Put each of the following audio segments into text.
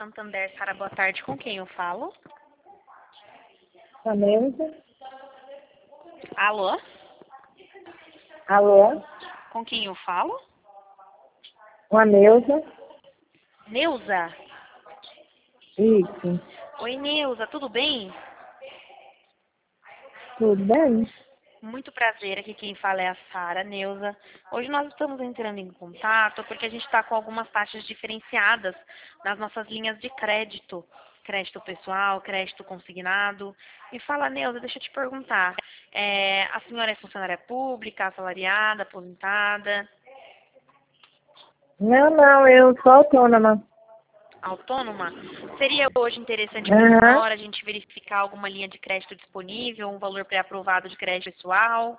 Santander. Sara, boa tarde. Com quem eu falo? A Neuza. Alô? Alô? Com quem eu falo? Com a Neuza. Neuza? Isso. Oi, Neuza, tudo bem? Tudo bem? Muito prazer, aqui quem fala é a Sara, Neuza. Hoje nós estamos entrando em contato porque a gente está com algumas taxas diferenciadas nas nossas linhas de crédito. Crédito pessoal, crédito consignado. E fala, Neuza, deixa eu te perguntar. A senhora é funcionária pública, assalariada, aposentada, Não, eu sou autônoma. autônoma? Seria hoje interessante para a Aham. senhora a gente verificar alguma linha de crédito disponível, um valor pré-aprovado de crédito pessoal?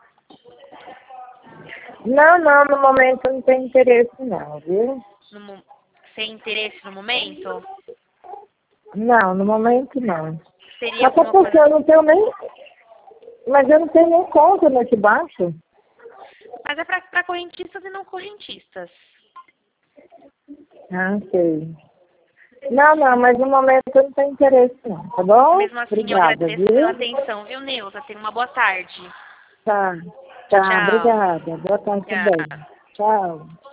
Não, no momento eu não tenho interesse não, viu? No sem interesse no momento? Não, no momento não. Seria Até alguma porque coisa... eu não tenho nem... Mas eu não tenho nem conta nesse banco. Mas é para correntistas e não correntistas. Ah, sei. Não, mas no momento eu não tenho interesse não, tá bom? Mesmo assim, eu Obrigada, agradeço pela viu? atenção, viu, Neuza? Tenha uma boa tarde. Tá, Tchau, tá, tchau. obrigada. Boa tarde também. Obrigada. Tchau.